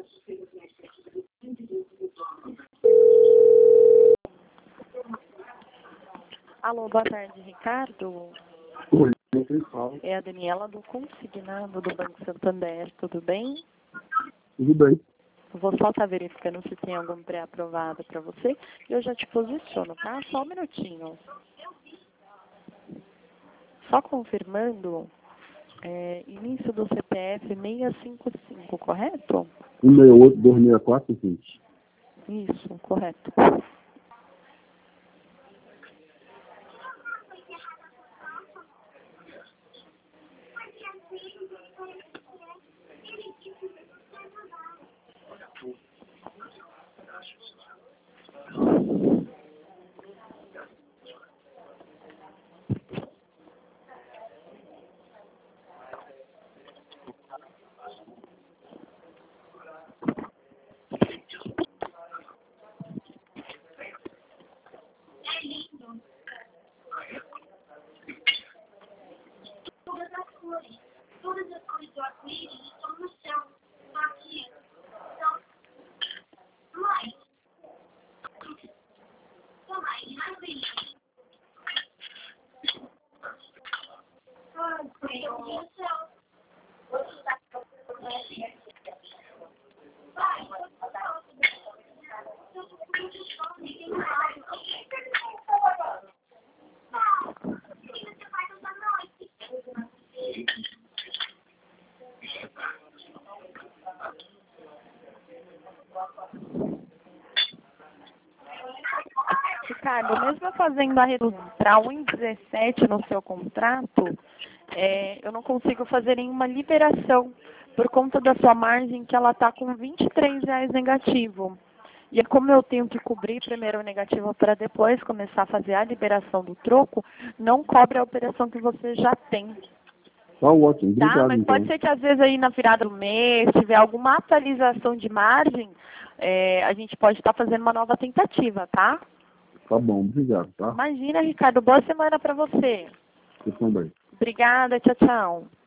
Alô, boa tarde, Ricardo. Oi, quem fala? É a Daniela do Consignado do Banco Santander, tudo bem? Tudo bem. Vou só estar verificando se tem algum pré-aprovado para você e eu já te posiciono, tá? Só um minutinho. Só confirmando, início do CPF 655, correto? 168, 264, 20. Isso, correto. Todas as cores do arco-íris estão no céu. Aqui. Então, mais. Mais brilhante. No céu. Ricardo, mesmo fazendo a redução para 1,17 no seu contrato, eu não consigo fazer nenhuma liberação por conta da sua margem que ela está com R$ 23 negativo. E como eu tenho que cobrir primeiro o negativo para depois começar a fazer a liberação do troco, não cobre a operação que você já tem. Tá ótimo, Tá, obrigado mas então. pode ser que às vezes aí na virada do mês, se tiver alguma atualização de margem, a gente pode estar fazendo uma nova tentativa, tá? Tá bom, obrigado, tá? Imagina, Ricardo, boa semana para você. Você também. Obrigada, tchau, tchau.